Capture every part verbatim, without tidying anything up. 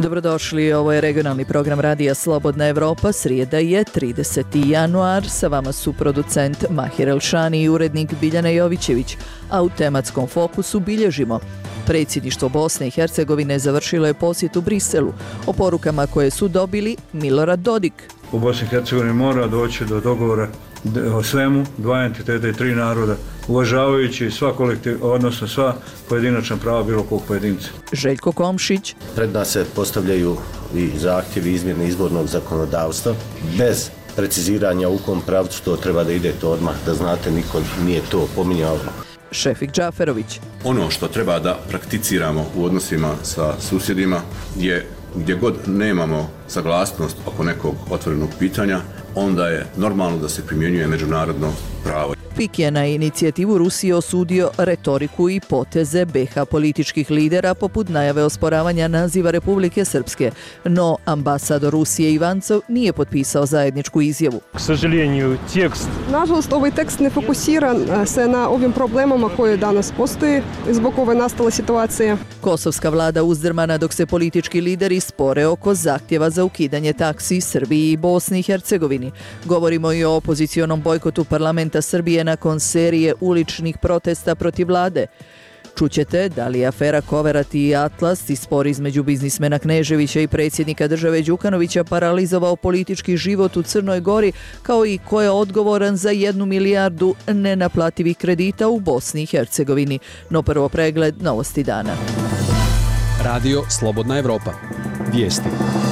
Dobrodošli, ovo je regionalni program Radija Slobodna Evropa, srijeda je trideseti januar, sa vama su producent Mahir Elšani i urednik Biljana Jovićević, a u tematskom fokusu bilježimo. Predsjedništvo Bosne i Hercegovine završilo je posjet u Briselu, o porukama koje su dobili Milorad Dodik. U Bosni i Hercegovini mora doći do dogovora o svemu, dva entiteta i tri naroda, uvažavajući sva kolektiv, odnosno sva pojedinačna prava bilo kog pojedinca. Željko Komšić. Pred nas se postavljaju i zahtjevi izmjene izbornog zakonodavstva bez preciziranja u kom pravcu to treba da ide, to odmah da znate, niko nije to pominjao. Šefik Džaferović. Ono što treba da prakticiramo u odnosima sa susjedima je gdje god nemamo saglasnost oko nekog otvorenog pitanja, onda je normalno da se primjenjuje međunarodno pravo. Pik je na inicijativu Rusije osudio retoriku i poteze be ha političkih lidera poput najave osporavanja naziva Republike Srpske, no ambasador Rusije Ivancov nije potpisao zajedničku izjavu. K sažaljenju, tekst... Nažalost, ovaj tekst ne fokusiran se na ovim problemama koje danas postoji zbog ove nastale situacije. Kosovska vlada uzdrmana dok se politički lideri spore oko zahtjeva za ukidanje taksi Srbiji i Bosni i Hercegovini. Govorimo i o opozicionom bojkotu parlamenta Srbije nakon serije uličnih protesta protiv vlade. Čućete da li je afera Koverati i Atlas i spor između biznismena Kneževića i predsjednika države Đukanovića paralizovao politički život u Crnoj Gori, kao i ko je odgovoran za jednu milijardu nenaplativih kredita u Bosni i Hercegovini. No prvo pregled novosti dana. Radio Slobodna Evropa. Vijesti.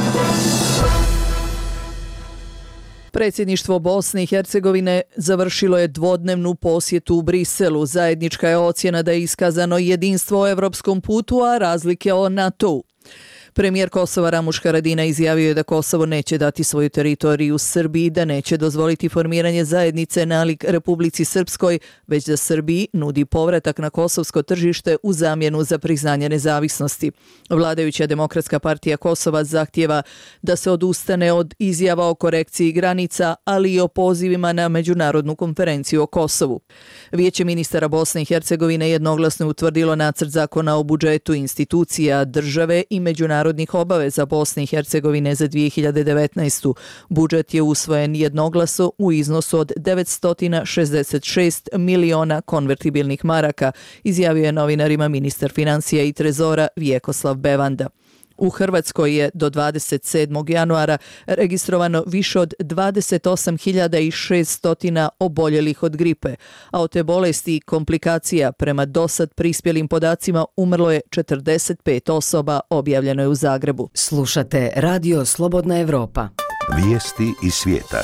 Predsjedništvo Bosne i Hercegovine završilo je dvodnevnu posjetu u Briselu. Zajednička je ocjena da je iskazano jedinstvo o evropskom putu, a razlike o NATO-u. Premijer Kosova Ramuš Haradinaj izjavio je da Kosovo neće dati svoju teritoriju Srbiji, da neće dozvoliti formiranje zajednice nalik Republici Srpskoj, već da Srbiji nudi povratak na kosovsko tržište u zamjenu za priznanje nezavisnosti. Vladajuća Demokratska partija Kosova zahtjeva da se odustane od izjava o korekciji granica, ali i o pozivima na međunarodnu konferenciju o Kosovu. Vijeće ministara Bosne i Hercegovine jednoglasno je utvrdilo nacrt zakona o budžetu institucija države i međunarodnih Narodnih obaveza Bosne i Hercegovine za dvije hiljade devetnaestu. Budžet je usvojen jednoglasno u iznosu od devetsto šezdeset šest miliona konvertibilnih maraka, izjavio je novinarima ministar financija i trezora Vjekoslav Bevanda. U Hrvatskoj je do dvadeset sedmog januara registrovano više od dvadeset osam hiljada šesto oboljelih od gripe, a od te bolesti i komplikacija prema dosad prispjelim podacima umrlo je četrdeset pet osoba, objavljeno je u Zagrebu. Slušate Radio Slobodna Evropa. Vijesti iz svijeta.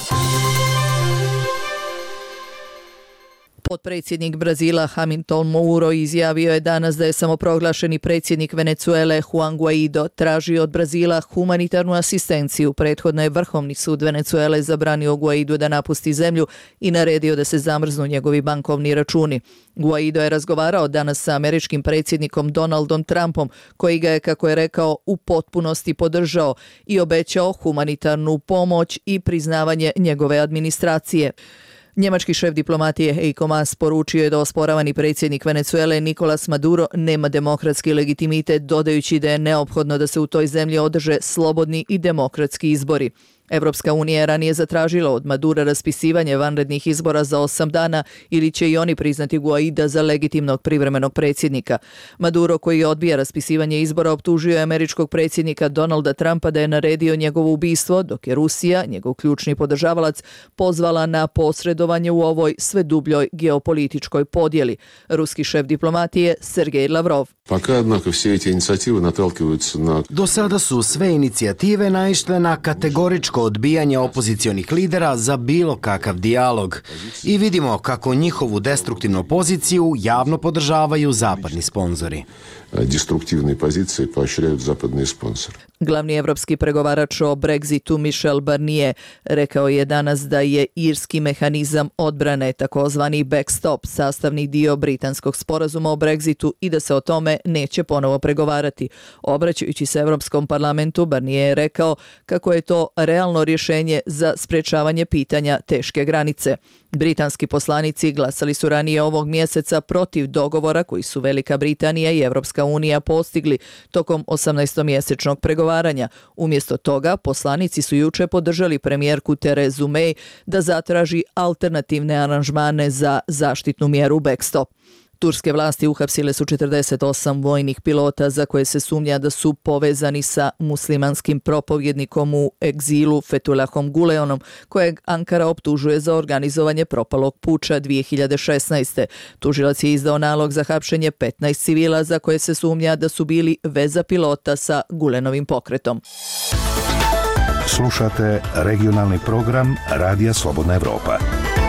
Potpredsjednik Brazila Hamilton Mouro izjavio je danas da je samoproglašeni predsjednik Venezuele Juan Guaido tražio od Brazila humanitarnu asistenciju. Prethodno je Vrhovni sud Venezuele zabranio Guaidu da napusti zemlju i naredio da se zamrznu njegovi bankovni računi. Guaido je razgovarao danas sa američkim predsjednikom Donaldom Trumpom, koji ga je, kako je rekao, u potpunosti podržao i obećao humanitarnu pomoć i priznavanje njegove administracije. Njemački šef diplomatije Heiko Maas poručio je da osporavani predsjednik Venezuele Nicolas Maduro nema demokratski legitimitet, dodajući da je neophodno da se u toj zemlji održe slobodni i demokratski izbori. Evropska unija je ranije zatražila od Madura raspisivanje vanrednih izbora za osam dana ili će i oni priznati Guaida za legitimnog privremenog predsjednika. Maduro, koji odbija raspisivanje izbora, optužio je američkog predsjednika Donalda Trumpa da je naredio njegovo ubistvo, dok je Rusija, njegov ključni podržavalac, pozvala na posredovanje u ovoj sve dubljoj geopolitičkoj podjeli. Ruski šef diplomatije Sergej Lavrov. Do sada su sve inicijative naišle na kategoričko odbijanje opozicionih lidera za bilo kakav dijalog i vidimo kako njihovu destruktivnu poziciju javno podržavaju zapadni sponzori. Destruktivne pozicije poaširaju zapadni sponsor. Glavni evropski pregovarač o Brexitu Michel Barnier rekao je danas da je irski mehanizam odbrane, takozvani backstop, sastavni dio britanskog sporazuma o Brexitu i da se o tome neće ponovo pregovarati. Obraćajući se Evropskom parlamentu, Barnier je rekao kako je to realno stalno rješenje za sprečavanje pitanja teške granice. Britanski poslanici glasali su ranije ovog mjeseca protiv dogovora koji su Velika Britanija i Evropska unija postigli tokom osamnaestomjesečnog pregovaranja. Umjesto toga, poslanici su juče podržali premijerku Terezu May da zatraži alternativne aranžmane za zaštitnu mjeru backstop. Turske vlasti uhapsile su četrdeset osam vojnih pilota za koje se sumnja da su povezani sa muslimanskim propovjednikom u egzilu Fethullahom Gulenom, kojeg Ankara optužuje za organizovanje propalog puča dvije hiljade šesnaeste. Tužilac je izdao nalog za hapšenje petnaest civila za koje se sumnja da su bili veza pilota sa Gulenovim pokretom. Slušate regionalni program Radija Slobodna Evropa.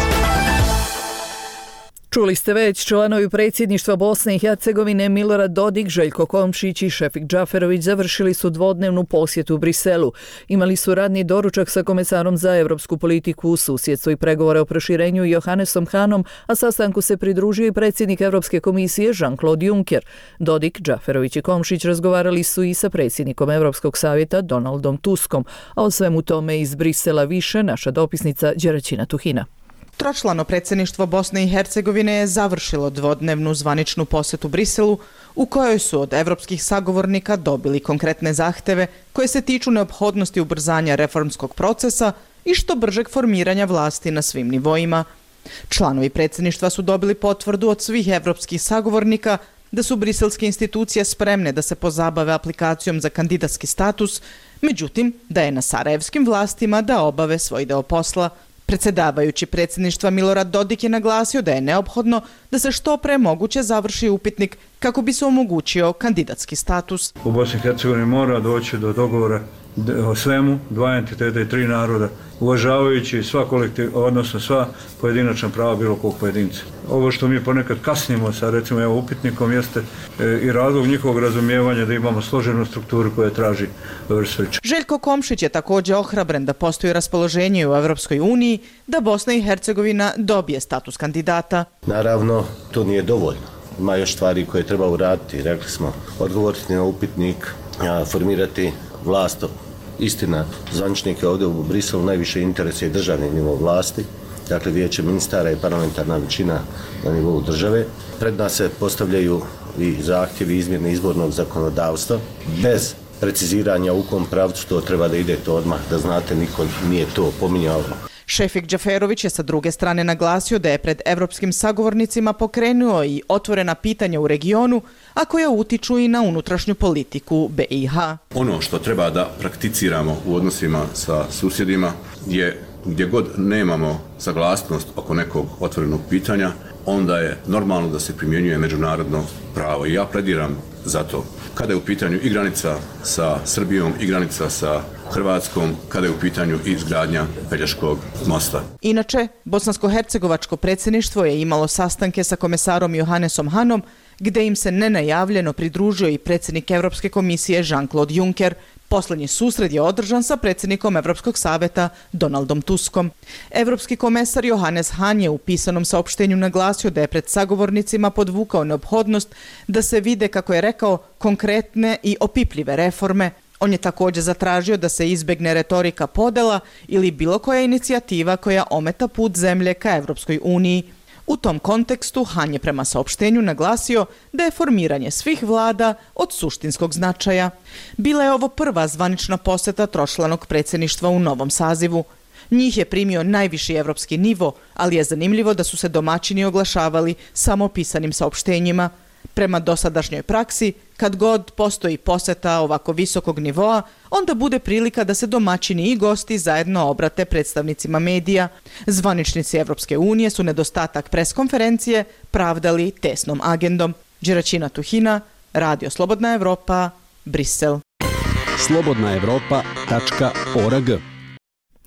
Čuli ste već, članovi predsjedništva Bosne i Hercegovine Milorad Dodik, Željko Komšić i Šefik Džaferović završili su dvodnevnu posjetu u Briselu. Imali su radni doručak sa komesarom za evropsku politiku, susjedstvo i pregovore o proširenju Johannesom Hanom, a sastanku se pridružio i predsjednik Evropske komisije Jean-Claude Juncker. Dodik, Džaferović i Komšić razgovarali su i sa predsjednikom Evropskog savjeta Donaldom Tuskom, a o svemu tome iz Brisela više naša dopisnica Đeraćina Tuhina. Tročlano predsjedništvo Bosne i Hercegovine je završilo dvodnevnu zvaničnu posjetu Briselu u kojoj su od evropskih sagovornika dobili konkretne zahteve koje se tiču neophodnosti ubrzanja reformskog procesa i što bržeg formiranja vlasti na svim nivoima. Članovi predsjedništva su dobili potvrdu od svih evropskih sagovornika da su briselske institucije spremne da se pozabave aplikacijom za kandidatski status, međutim da je na sarajevskim vlastima da obave svoj deo posla. Predsjedavajući predsjedništva Milorad Dodik je naglasio da je neophodno da se što pre moguće završi upitnik kako bi se omogućio kandidatski status. U Bosni i Hercegovini mora doći do dogovora o svemu, dva entiteta i tri naroda, uvažavajući sva kolektiv, odnosno sva pojedinačna prava bilo kog pojedinca. Ovo što mi ponekad kasnimo sa recimo evo upitnikom jeste e, i razlog njihovog razumijevanja da imamo složenu strukturu koja traži vrstu. Željko Komšić je također ohrabren da postoji raspoloženje u Evropskoj uniji da Bosna i Hercegovina dobije status kandidata. Naravno, to nije dovoljno. Ima još stvari koje treba uraditi. Rekli smo, odgovoriti na upitnik, a, formirati vlast. Istina, zvaničnike ovdje u Briselu najviše interesuje državni nivo vlasti, dakle vijeće ministara i parlamentarna većina na nivou države. Pred nas se postavljaju i zahtjevi izmjene izbornog zakonodavstva bez preciziranja u kom pravcu to treba da ide, to odmah da znate, niko nije to pominjao. Šefik Džaferović je sa druge strane naglasio da je pred evropskim sagovornicima pokrenuo i otvorena pitanja u regionu, a koja utiču i na unutrašnju politiku B i H. Ono što treba da prakticiramo u odnosima sa susjedima je gdje god nemamo saglasnost oko nekog otvorenog pitanja, onda je normalno da se primjenjuje međunarodno pravo i ja plediram za to. Kada je u pitanju i granica sa Srbijom i granica sa Hrvatskom, kada je u pitanju i izgradnja Pelješkog mosta. Inače, bosansko-hercegovačko predsjedništvo je imalo sastanke sa komesarom Johannesom Hanom, gdje im se nenajavljeno pridružio i predsjednik Evropske komisije Jean-Claude Juncker. Posljednji susret je održan sa predsjednikom Evropskog savjeta Donaldom Tuskom. Evropski komesar Johannes Hahn je u pisanom saopštenju naglasio da je pred sagovornicima podvukao neophodnost da se vide, kako je rekao, konkretne i opipljive reforme. On je također zatražio da se izbjegne retorika podela ili bilo koja inicijativa koja ometa put zemlje ka Evropskoj uniji. U tom kontekstu Hahn je prema saopštenju naglasio da je formiranje svih vlada od suštinskog značaja. Bila je ovo prva zvanična posjeta tročlanog predsjedništva u novom sazivu. Njih je primio najviši evropski nivo, ali je zanimljivo da su se domaćini oglašavali samo pisanim saopštenjima. Prema dosadašnjoj praksi, kad god postoji posjeta ovako visokog nivoa, onda bude prilika da se domaćini i gosti zajedno obrate predstavnicima medija. Zvaničnici Evropske unije su nedostatak preskonferencije pravdali tesnom agendom. Đeraćina Tuhina, Radio Slobodna Evropa, Brisel. slobodna evropa tačka org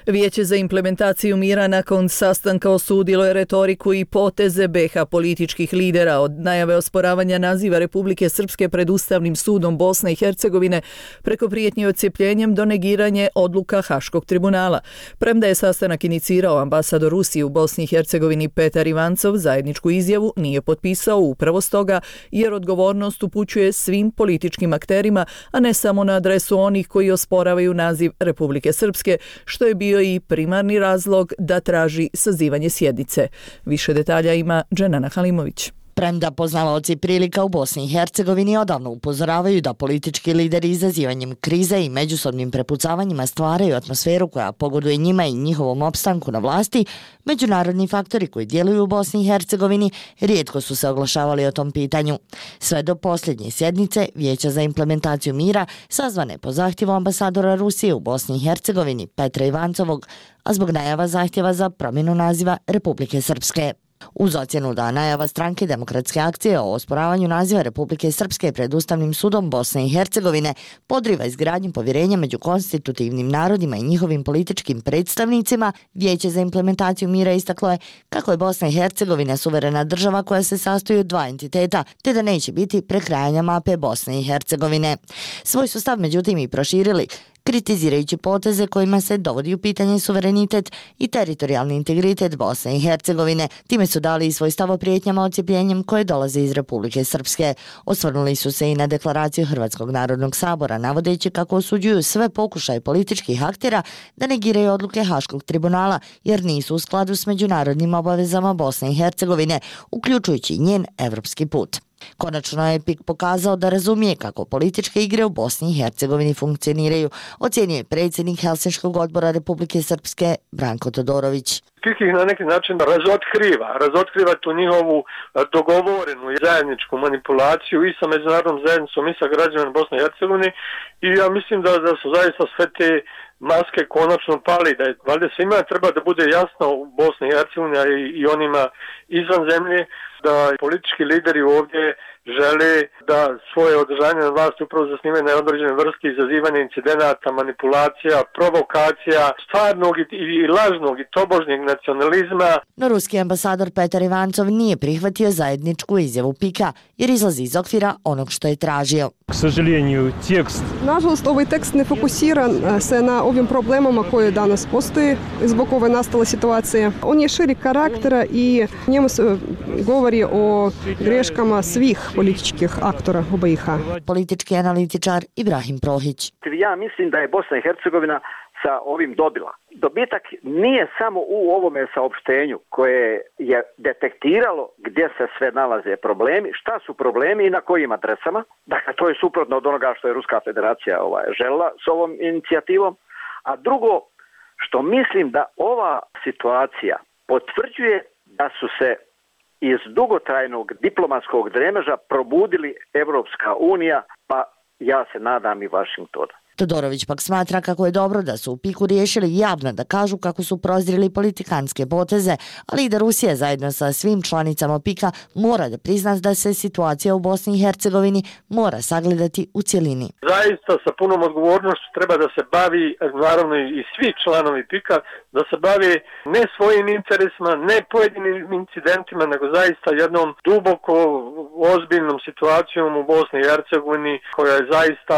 Vijeće za implementaciju mira nakon sastanka osudilo je retoriku i poteze be ha političkih lidera od najave osporavanja naziva Republike Srpske pred Ustavnim sudom Bosne i Hercegovine preko prijetnje odcijepljenjem do negiranje odluka Haškog tribunala. Premda je sastanak inicirao ambasador Rusije u Bosni i Hercegovini Petar Ivancov, zajedničku izjavu nije potpisao upravo stoga jer odgovornost upućuje svim političkim akterima, a ne samo na adresu onih koji osporavaju naziv Republike Srpske, što je bio i primarni razlog da traži sazivanje sjednice. Više detalja ima Dženana Halimović. Premda poznavaoci prilika u Bosni i Hercegovini odavno upozoravaju da politički lideri izazivanjem krize i međusobnim prepucavanjima stvaraju atmosferu koja pogoduje njima i njihovom opstanku na vlasti, međunarodni faktori koji djeluju u Bosni i Hercegovini rijetko su se oglašavali o tom pitanju. Sve do posljednje sjednice Vijeća za implementaciju mira sazvane po zahtjevu ambasadora Rusije u Bosni i Hercegovini Petra Ivancovog, a zbog najava zahtjeva za promjenu naziva Republike Srpske. Uz ocjenu da najava stranke Demokratske akcije o osporavanju naziva Republike Srpske pred Ustavnim sudom Bosne i Hercegovine podriva izgradnju povjerenja među konstitutivnim narodima i njihovim političkim predstavnicima, Vijeće za implementaciju mira istaklo je kako je Bosna i Hercegovina suverena država koja se sastoji od dva entiteta, te da neće biti prekrajanja mape Bosne i Hercegovine. Svoj su stav međutim i proširili, kritizirajući poteze kojima se dovodi u pitanje suverenitet i teritorijalni integritet Bosne i Hercegovine. Time su dali i svoj stav o prijetnjama odcijepljenjem koje dolaze iz Republike Srpske. Osvrnuli su se i na deklaraciju Hrvatskog narodnog sabora, navodeći kako osuđuju sve pokušaje političkih aktera da negiraju odluke Haškog tribunala, jer nisu u skladu s međunarodnim obavezama Bosne i Hercegovine, uključujući njen evropski put. Konačno je Pik pokazao da razumije kako političke igre u Bosni i Hercegovini funkcioniraju, ocjenio je predsjednik Helsinškog odbora Republike Srpske Branko Todorović. Pik ih na neki način razotkriva, razotkriva tu njihovu dogovorenu i zajedničku manipulaciju i sa međunarodnom zajednicom i sa građanima Bosne i Hercegovine i ja mislim da, da su zaista sve te maske konačno pali, da je valjda svima treba da bude jasno u Bosni i Hercegovini i, i onima izvan zemlje da politički lideri ovdje žele da svoje održanje na vlasti upravo zasnivaju na određene vrste izazivanja incidenata, manipulacija, provokacija, stvarnog i, i lažnog i tobožnjeg nacionalizma. No ruski ambasador Petar Ivancov nije prihvatio zajedničku izjavu Pika jer izlazi iz okvira onog što je tražio. K сожалению, текст. Nažalost, ovaj tekst ne fokusiran se na ovim problemama koje danas postoji zbog ove nastale situacije. On je širi karaktera i njemu se govori o greškama svih političkih aktora u be i ha. Politički analitičar Ibrahim Prohić. Ja mislim da je Bosna i Hercegovina sa ovim dobila. Dobitak nije samo u ovome saopštenju koje je detektiralo gdje se sve nalaze problemi, šta su problemi i na kojim adresama. Dakle, to je suprotno od onoga što je Ruska federacija ovaj, željela s ovom inicijativom. A drugo, što mislim da ova situacija potvrđuje da su se iz dugotrajnog diplomatskog dremeža probudili Evropska unija, pa ja se nadam i Vašington. Todorović pak smatra kako je dobro da su u Piku riješili javno da kažu kako su prozreli politikanske poteze, ali i da Rusija zajedno sa svim članicama Pika mora da prizna da se situacija u Bosni i Hercegovini mora sagledati u cjelini. Zaista sa punom odgovornošću treba da se bavi, naravno i svi članovi Pika, da se bavi ne svojim interesima, ne pojedinim incidentima, nego zaista jednom duboko ozbiljnom situacijom u Bosni i Hercegovini koja je zaista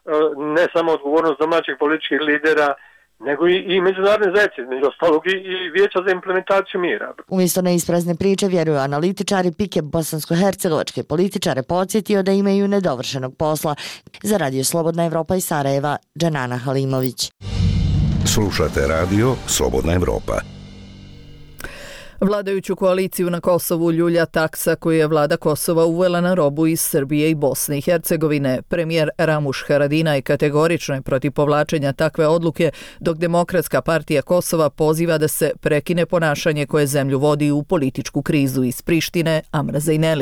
ne samo odgovornost domaćih političkih lidera, nego i, i međunarodne zajednice, među ostalog i, i Vijeća za implementaciju mira. Umjesto neisprazne priče, vjeruju analitičari, Pik je bosansko-hercegovačke političare podsjetio da imaju nedovršenog posla. Za Radio Slobodna Evropa iz Sarajeva, Dženana Halimović. Slušate Radio Slobodna Evropa. Vladajuću koaliciju na Kosovu ljulja taksa koju je vlada Kosova uvela na robu iz Srbije i Bosne i Hercegovine. Premijer Ramuš Haradinaj kategorično je protiv povlačenja takve odluke, dok Demokratska partija Kosova poziva da se prekine ponašanje koje zemlju vodi u političku krizu iz Prištine, Amra Zejneli.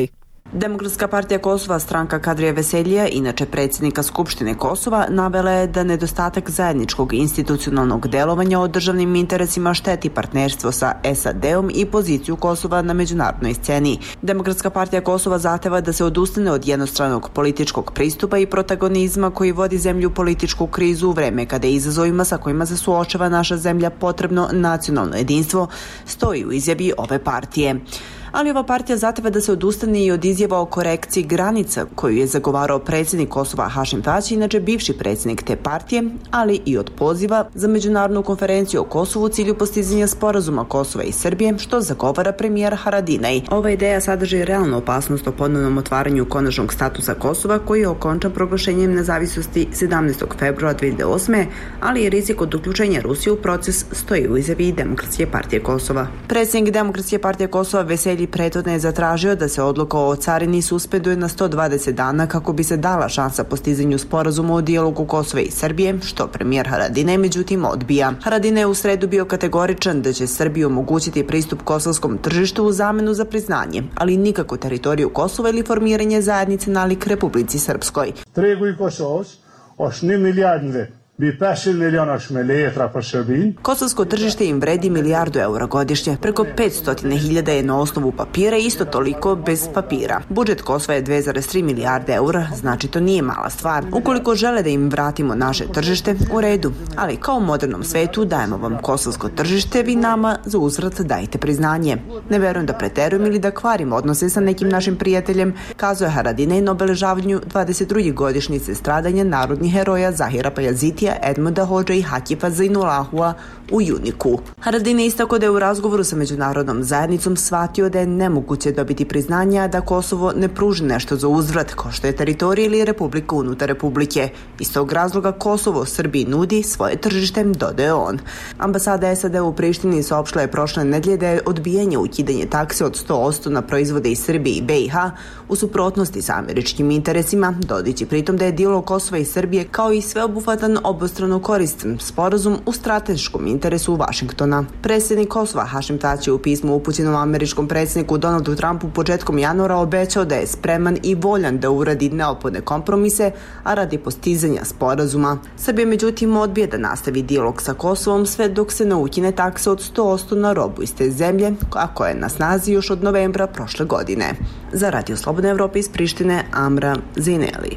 Demokratska partija Kosova, stranka Kadrija Veseljija, inače predsjednika Skupštine Kosova, navela je da nedostatak zajedničkog institucionalnog delovanja o državnim interesima šteti partnerstvo sa S A D-om i poziciju Kosova na međunarodnoj sceni. Demokratska partija Kosova zahteva da se odustane od jednostranog političkog pristupa i protagonizma koji vodi zemlju u političku krizu u vreme kada je izazovima sa kojima se suočava naša zemlja potrebno nacionalno jedinstvo, stoji u izjavi ove partije. Ali ova partija zahteva da se odustane i od izjava o korekciji granica koju je zagovarao predsjednik Kosova Hašim Tači, inače bivši predsjednik te partije, ali i od poziva za međunarodnu konferenciju o Kosovu u cilju postizanja sporazuma Kosova i Srbije, što zagovara premijer Haradinaj. Ova ideja sadrži realnu opasnost o ponovnom otvaranju konačnog statusa Kosova koji je okončan proglašenjem nezavisnosti sedamnaestog februara dve hiljade osme. ali i rizik od uključenja Rusije u proces, stoji u izjavi Demokratske partije Kosova. Predsjednik Demokratske partije Kosova Veselji prethodno je zatražio da se odluka o carini suspenduje na sto dvadeset dana kako bi se dala šansa postizanju sporazuma o dijalogu Kosova i Srbije, što premijer Haradinaj međutim odbija. Haradinaj je u sredu bio kategoričan da će Srbiji omogućiti pristup kosovskom tržištu u zamenu za priznanje, ali nikako teritoriju Kosova ili formiranje zajednice nalik Republici Srpskoj. Tregu i Kosovës është një milijardë bi pesëqind milionash me letra për Shërbin. Kosovsko tržište im vredi milijardu eura godišnje, preko petsto hiljada je na osnovu papira i isto toliko bez papira. Budžet Kosova je dve zarez tri milijarde eura, znači to nije mala stvar. Ukoliko žele da im vratimo naše tržište, u redu, ali kao u modernom svetu dajemo vam kosovsko tržište, vi nama za uzvrat dajte priznanje. Ne verujem da preterujem ili da kvarim odnose sa nekim našim prijateljem, kazuje Haradinaj na obeležavanju dvadeset druge godišnjice stradanja narodnih heroja Zahira Pajazitija, Edmunda Hodža i Hakifa Zainulahua u Juniku. Haradinaj istakao da je u razgovoru sa međunarodnom zajednicom shvatio da je nemoguće dobiti priznanja da Kosovo ne pruži nešto za uzvrat, kao što je teritorija ili republika unutar republike. Iz tog razloga Kosovo Srbiji nudi svoje tržište, dodaje on. Ambasada S A D u Prištini saopštila je prošle nedelje da je odbijanje ukidanje takse od sto posto na proizvode iz Srbije i B i H u suprotnosti sa američkim interesima, dodajući pritom da je dijalog Kosova i Srbije kao i sveobuhvatan obostrano koristan sporazum u strateškom interesu Vašingtona. Predsjednik Kosova Hašim Tači u pismu upućenom američkom predsjedniku Donaldu Trumpu početkom januara obećao da je spreman i voljan da uradi neophodne kompromise, a radi postizanja sporazuma. Srbija međutim odbija da nastavi dijalog sa Kosovom sve dok se ne ukine taksa od sto posto na robu iz te zemlje, a koja je na snazi još od novembra prošle godine. Za Radio Slobodne Evrope iz Prištine, Amra Zineli.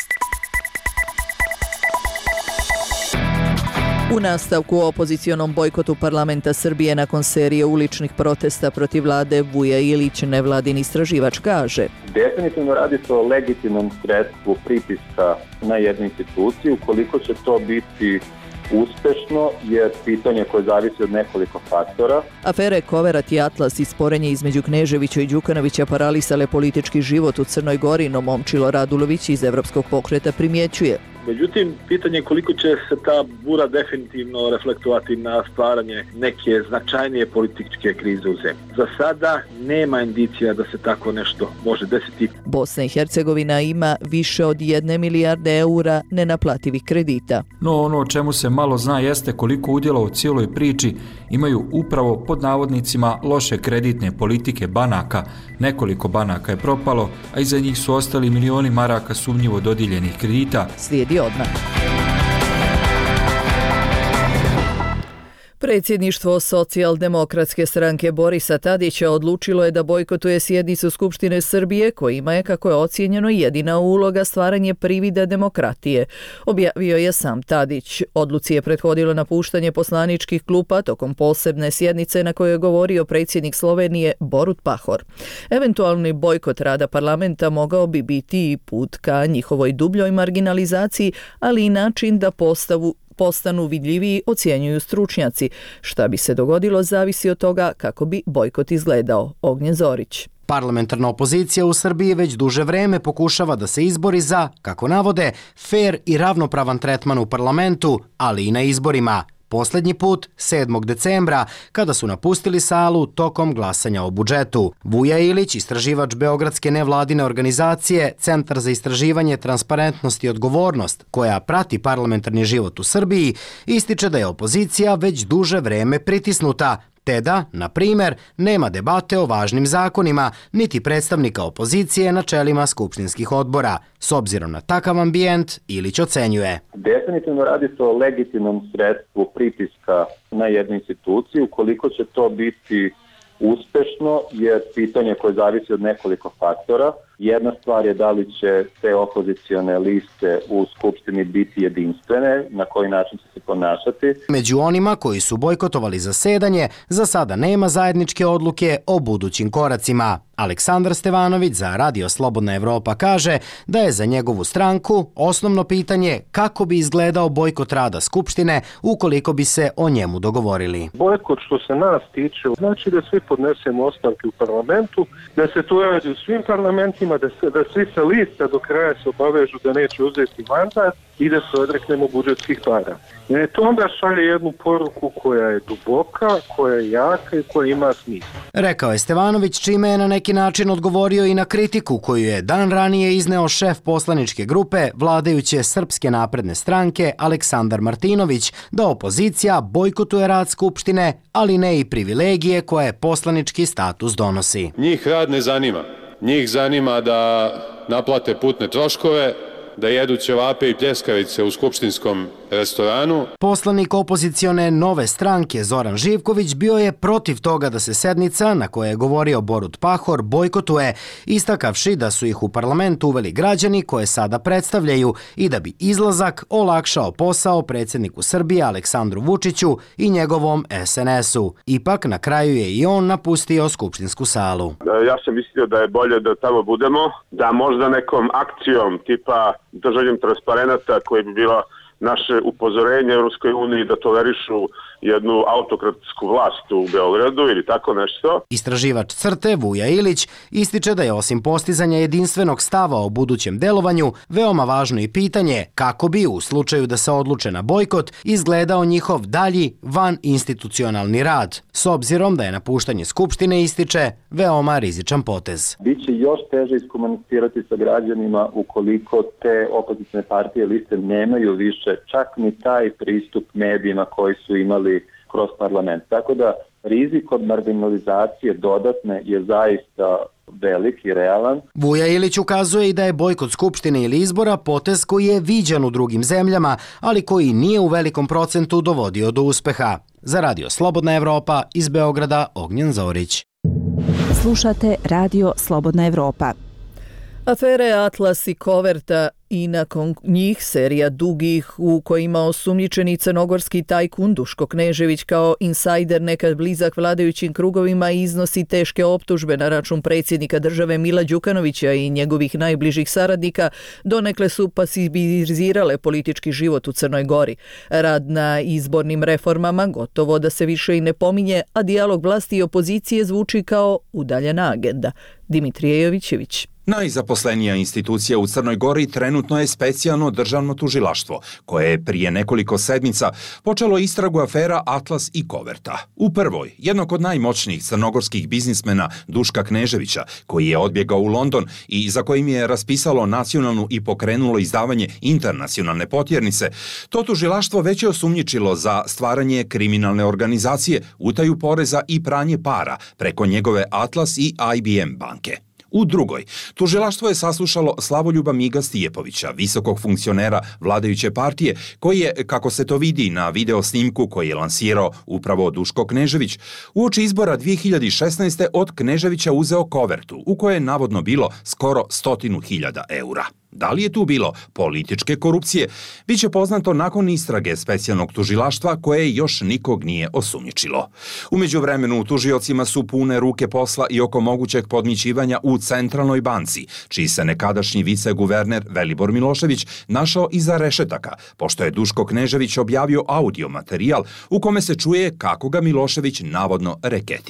U nastavku o opozicionom bojkotu parlamenta Srbije nakon serije uličnih protesta protiv vlade, Vuja Ilić, nevladin istraživač, kaže: definitivno radi se o legitimnom sredstvu pritiska na jednu instituciju. Koliko će to biti uspešno je pitanje koje zavisi od nekoliko faktora. Afere Koverat i Atlas i sporenje između Kneževića i Đukanovića paralisale politički život u Crnoj Gori, no Momčilo Radulović iz Evropskog pokreta primjećuje: međutim, pitanje je koliko će se ta bura definitivno reflektovati na stvaranje neke značajnije političke krize u zemlji. Za sada nema indicija da se tako nešto može desiti. Bosna i Hercegovina ima više od jedne milijarde eura nenaplativih kredita. No ono o čemu se malo zna jeste koliko udjela u cijeloj priči imaju upravo pod navodnicima loše kreditne politike banaka. Nekoliko banaka je propalo, a iza njih su ostali milioni maraka sumnjivo dodijeljenih kredita. Slijedi odmah. Predsjedništvo Socijaldemokratske stranke Borisa Tadića odlučilo je da bojkotuje sjednicu Skupštine Srbije, kojima je, kako je ocijenjeno, jedina uloga stvaranje privida demokratije. Objavio je sam Tadić. Odluci je prethodilo napuštanje poslaničkih klupa tokom posebne sjednice na kojoj je govorio predsjednik Slovenije Borut Pahor. Eventualni bojkot rada parlamenta mogao bi biti i put ka njihovoj dubljoj marginalizaciji, ali i način da postavu postanu vidljiviji, ocjenjuju stručnjaci. Šta bi se dogodilo zavisi od toga kako bi bojkot izgledao. Ognjen Zorić. Parlamentarna opozicija u Srbiji već duže vreme pokušava da se izbori za, kako navode, fer i ravnopravan tretman u parlamentu, ali i na izborima. Poslednji put, sedmog decembra, kada su napustili salu tokom glasanja o budžetu. Vuja Ilić, istraživač Beogradske nevladine organizacije Centar za istraživanje, transparentnost i odgovornost, koja prati parlamentarni život u Srbiji, ističe da je opozicija već duže vreme pritisnuta, te da, na primjer, nema debate o važnim zakonima, niti predstavnika opozicije na čelima skupštinskih odbora. S obzirom na takav ambijent, Ilić ocenjuje. Definitivno radi se o legitimnom sredstvu pritiska na jednu instituciju, ukoliko će to biti uspešno je pitanje koje zavisi od nekoliko faktora. Jedna stvar je da li će te opozicione liste u Skupštini biti jedinstvene, na koji način će se ponašati. Među onima koji su bojkotovali zasedanje, za sada nema zajedničke odluke o budućim koracima. Aleksandar Stevanović za Radio Slobodna Evropa kaže da je za njegovu stranku osnovno pitanje kako bi izgledao bojkot rada Skupštine ukoliko bi se o njemu dogovorili. Bojkot što se nas tiče znači da svi podnesemo ostavke u parlamentu, da se to radi u svim parlamentima, da, se, da svi sa lista do kraja se obavežu da neće uzeti mandat i da se odreknemo budžetskih para. Jer to onda šalje jednu poruku koja je duboka, koja je jaka i koja ima smisla. Rekao je Stevanović, čime je na neki način odgovorio i na kritiku koju je dan ranije izneo šef poslaničke grupe vladajuće Srpske napredne stranke Aleksandar Martinović, da opozicija bojkotuje rad Skupštine, ali ne i privilegije koje poslanički status donosi. Njih rad ne zanima. Njih zanima da naplate putne troškove, da jedu ćevape i pljeskavice u skupštinskom restoranu. Poslanik opozicione Nove stranke Zoran Živković bio je protiv toga da se sednica, na kojoj je govorio Borut Pahor, bojkotuje, istakavši da su ih u parlament uveli građani koje sada predstavljaju i da bi izlazak olakšao posao predsjedniku Srbije Aleksandru Vučiću i njegovom es en esu. Ipak, na kraju je i on napustio skupštinsku salu. Ja sam mislio da je bolje da tamo budemo, da možda nekom akcijom tipa držanjem transparenata koji bi bila naše upozorenje Europskoj uniji da tolerišu jednu autokratsku vlast u Beogradu ili tako nešto. Istraživač CRTE Vuja Ilić ističe da je osim postizanja jedinstvenog stava o budućem delovanju veoma važno i pitanje kako bi u slučaju da se odluče na bojkot izgledao njihov dalji van institucionalni rad, s obzirom da je napuštanje Skupštine, ističe, veoma rizičan potez. Biće još teže iskomunicirati sa građanima ukoliko te opozicijne partije liste nemaju više čak ni taj pristup medijima koji su imali kroz parlament. Tako da rizik od marginalizacije dodatne je zaista velik i realan. Vuja Ilić ukazuje i da je bojkot Skupštine ili izbora potez koji je viđan u drugim zemljama, ali koji nije u velikom procentu dovodio do uspeha. Za Radio Slobodna Evropa iz Beograda, Ognjen Zorić. Slušate Radio Slobodna Evropa. Afere Atlas i Koverta i nakon njih serija dugih u kojima osumnjičeni crnogorski tajkun Duško Knežević kao insajder nekad blizak vladajućim krugovima iznosi teške optužbe na račun predsjednika države Mila Đukanovića i njegovih najbližih saradnika donekle su pasivizirale politički život u Crnoj Gori. Rad na izbornim reformama gotovo da se više i ne pominje, a dijalog vlasti i opozicije zvuči kao udaljena agenda. Dimitrije Jovićević. Najzaposlenija institucija u Crnoj Gori trenutno je specijalno državno tužilaštvo, koje je prije nekoliko sedmica počelo istragu afera Atlas i Koverta. U prvoj, jednog od najmoćnijih crnogorskih biznismena Duška Kneževića, koji je odbjegao u London i za kojim je raspisalo nacionalnu i pokrenulo izdavanje internacionalne potjernice, to tužilaštvo već je osumnjičilo za stvaranje kriminalne organizacije, utaju poreza i pranje para preko njegove Atlas i I B M banke. U drugoj, tužilaštvo je saslušalo Slavoljuba Miga Stijepovića, visokog funkcionera vladajuće partije, koji je, kako se to vidi na video snimku koji je lansirao upravo Duško Knežević, uoči izbora dvije hiljade šesnaeste. od Kneževića uzeo kovertu, u kojoj je navodno bilo skoro stotinu hiljada eura. Da li je tu bilo političke korupcije, bit će poznato nakon istrage specijalnog tužilaštva koje još nikog nije osumnjičilo. U međuvremenu tužiocima su pune ruke posla i oko mogućeg podmićivanja u Centralnoj banci, čiji se nekadašnji viceguverner Velibor Milošević našao iza rešetaka, pošto je Duško Knežević objavio audio materijal u kome se čuje kako ga Milošević navodno reketira.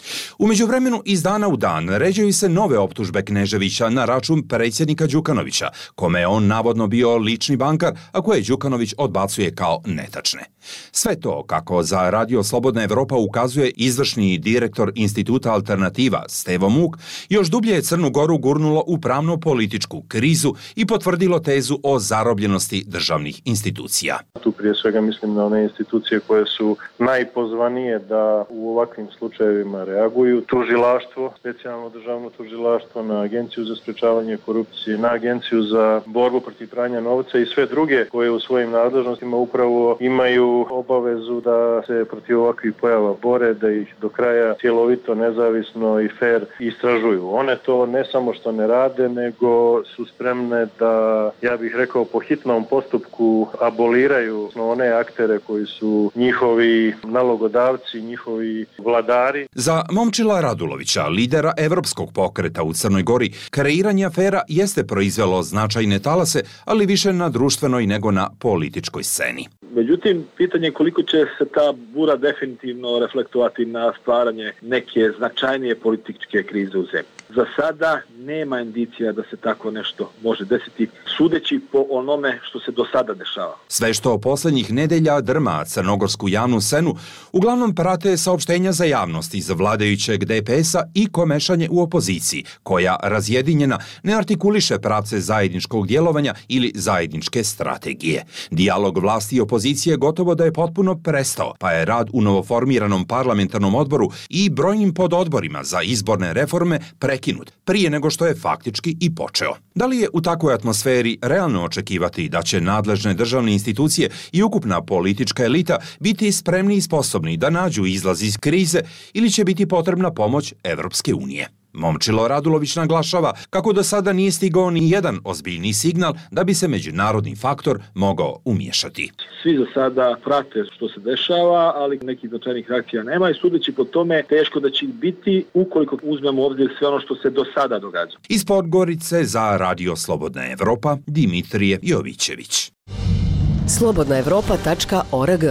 U međuvremenu iz dana u dan ređaju se nove optužbe Kneževića na račun predsjednika Đukanovića, kome je on navodno bio lični bankar, a koje Đukanović odbacuje kao netačne. Sve to, kako za Radio Slobodna Evropa ukazuje izvršni direktor Instituta Alternativa Stevo Muk, još dublje je Crnu Goru gurnulo u pravno-političku krizu i potvrdilo tezu o zarobljenosti državnih institucija. Tu prije svega mislim na one institucije koje su najpozvanije da u ovakvim slučajevima reaguju. Tužilaštvo, specijalno državno tužilaštvo, na Agenciju za sprečavanje korupcije, na Agenciju za borbu protiv pranja novca i sve druge koje u svojim nadležnostima upravo imaju obavezu da se protiv ovakvih pojava bore, da ih do kraja cjelovito, nezavisno i fair istražuju. One to ne samo što ne rade, nego su spremne da, ja bih rekao, po hitnom postupku aboliraju one aktere koji su njihovi nalogodavci, njihovi vladari. Za Momčila Radulovića, lidera Evropskog pokreta u Crnoj Gori, kreiranje afera jeste proizvelo značajne talase, ali više na društvenoj nego na političkoj sceni. Međutim, pitanje je koliko će se ta bura definitivno reflektovati na stvaranje neke značajnije političke krize u zemlji. Za sada nema indicija da se tako nešto može desiti, sudeći po onome što se do sada dešava. Sve što posljednjih nedelja drma crnogorsku javnu scenu, uglavnom prate saopštenja za javnost iz vladajućeg D P S-a i komešanje u opoziciji, koja razjedinjena ne artikuliše pravce zajedničkog djelovanja ili zajedničke strategije. Dijalog vlasti i opozicije gotovo da je potpuno prestao, pa je rad u novoformiranom parlamentarnom odboru i brojnim pododborima za izborne reforme prekinut prije nego što je faktički i počeo. Da li je u takvoj atmosferi realno očekivati da će nadležne državne institucije i ukupna politička elita biti spremni i sposobni da nađu izlaz iz krize ili će biti potrebna pomoć Evropske unije? Momčilo Radulović naglašava kako do sada nije stigao ni jedan ozbiljni signal da bi se međunarodni faktor mogao umiješati. Svi za sada prate što se dešava, ali nekih značajnih reakcija nema i sudeći po tome teško da će biti ukoliko uzmemo u obzir sve ono što se do sada događa. Iz Podgorice za Radio Slobodna Evropa, Dimitrije Jovićević. slobodna evropa tačka org.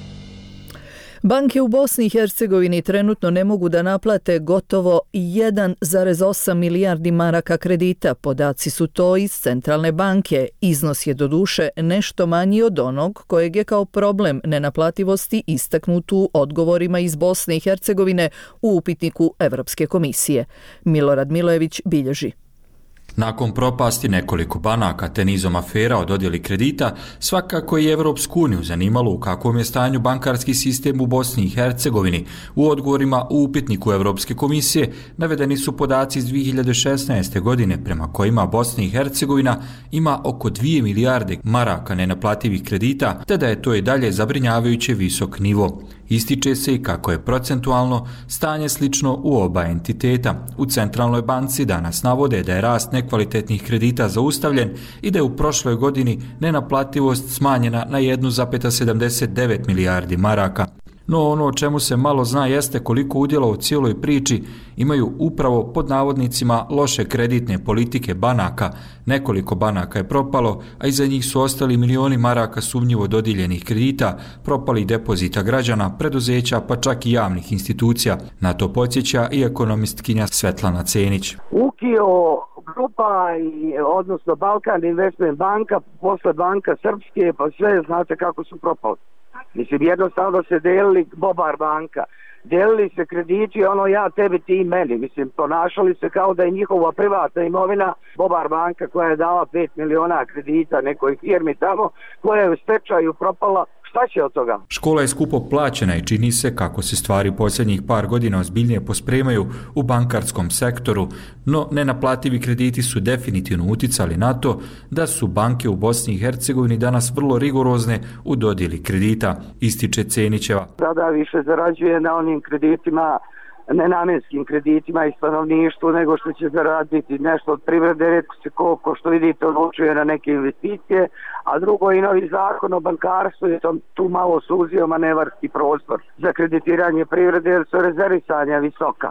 Banke u Bosni i Hercegovini trenutno ne mogu da naplate gotovo jedan zarez osam milijardi maraka kredita. Podaci su to iz Centralne banke. Iznos je doduše nešto manji od onog kojeg je kao problem nenaplativosti istaknut u odgovorima iz Bosne i Hercegovine u upitniku Evropske komisije. Milorad Milojević bilježi. Nakon propasti nekoliko banaka te nizom afera o dodjeli kredita, svakako je Evropsku uniju zanimalo u kakvom je stanju bankarski sistem u Bosni i Hercegovini. U odgovorima u upitniku Evropske komisije navedeni su podaci iz dvije hiljade šesnaeste. godine prema kojima Bosna i Hercegovina ima oko dvije milijarde maraka nenaplativih kredita, te da je to i dalje zabrinjavajuće visok nivo. Ističe se i kako je procentualno stanje slično u oba entiteta. U Centralnoj banci danas navode da je rast nekvalitetnih kredita zaustavljen i da je u prošloj godini nenaplativost smanjena na jedan zarez sedamdeset devet milijardi maraka. No ono o čemu se malo zna jeste koliko udjela u cijeloj priči imaju upravo pod navodnicima loše kreditne politike banaka. Nekoliko banaka je propalo, a iza njih su ostali milioni maraka sumnjivo dodijeljenih kredita, propalih depozita građana, preduzeća pa čak i javnih institucija. Na to podsjeća i ekonomistkinja Svetlana Cenić. Ukio grupa, i, odnosno Balkan Investment banka, posle banka Srpske, pa sve znate kako su propali. Mislim, jednostavno se delili Bobar banka, delili se krediti, ono ja tebi ti meni, mislim, ponašali se kao da je njihova privatna imovina Bobar banka koja je dala pet miliona kredita nekoj firmi tamo, koja je u stečaju propala. Šta će od toga? Škola je skupo plaćena i čini se kako se stvari posljednjih par godina ozbiljnije pospremaju u bankarskom sektoru, no nenaplativi krediti su definitivno uticali na to da su banke u Bosni i Hercegovini danas vrlo rigorozne u dodjeli kredita, ističe Cenićeva. Sada više zarađuje na onim kreditima, nenamjenskim kreditima i stanovništvu nego što će zaraditi nešto od privrede, redko se koliko što vidite odlučuje na neke investicije, a drugo i novi zakon o bankarstvu je tu malo suzio manevarski prostor za kreditiranje privrede jer su rezervisanja visoka.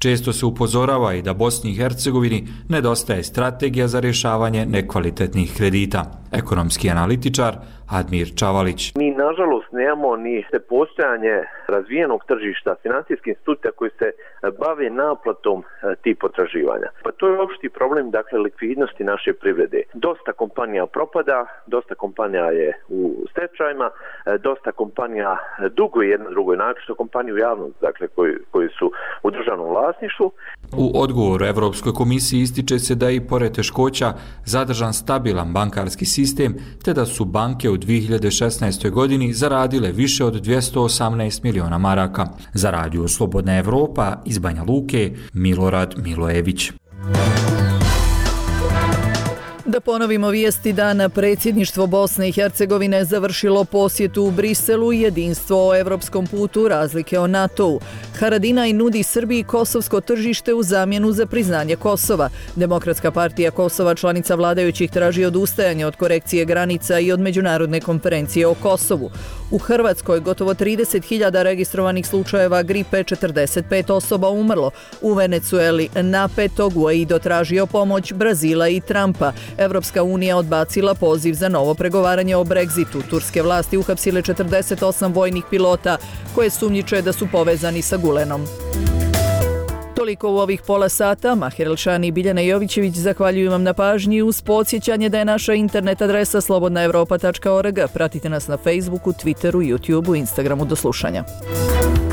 Često se upozorava i da Bosni i Hercegovini nedostaje strategija za rješavanje nekvalitetnih kredita. Ekonomski analitičar Admir Čavalić. Mi nažalost nemamo ni postojanje razvijenog tržišta financijskih institucija koji se bave naplatom tih potraživanja. Pa to je opšti problem, dakle, likvidnosti naše privrede. Dosta kompanija propada, dosta kompanija je u stečajima, dosta kompanija duguje jedna drugoj, naročito kompaniju javnost, dakle, koji, koji su u državnom vlasništvu. U odgovoru Evropskoj komisiji ističe se da je i pored teškoća zadržan stabilan bankarski sistem, te da su banke u dvije hiljade šesnaestoj. godini zaradile više od dvjesto osamnaest miliona maraka. Za radio Slobodna Evropa iz Banja Luke, Milorad Milojević. Da ponovimo vijesti dana, predsjedništvo Bosne i Hercegovine završilo posjetu u Briselu, jedinstvo o evropskom putu, razlike o NATO-u. Haradinaj nudi Srbiji kosovsko tržište u zamjenu za priznanje Kosova. Demokratska partija Kosova, članica vladajućih, traži odustajanje od korekcije granica i od međunarodne konferencije o Kosovu. U Hrvatskoj gotovo trideset hiljada registrovanih slučajeva gripe, četrdeset pet osoba umrlo. U Venecueli napeto, Guaido tražio pomoć Brazila i Trumpa. Evropska unija odbacila poziv za novo pregovaranje o Brexitu. Turske vlasti uhapsile četrdeset osam vojnih pilota koje sumnjiče da su povezani sa Gulenom. Toliko u ovih pola sata. Mahir Elšani i Biljana Jovićević zahvaljuju vam na pažnji uz podsjećanje da je naša internet adresa slobodna evropa tačka org. Pratite nas na Facebooku, Twitteru, YouTubeu, Instagramu. Do slušanja.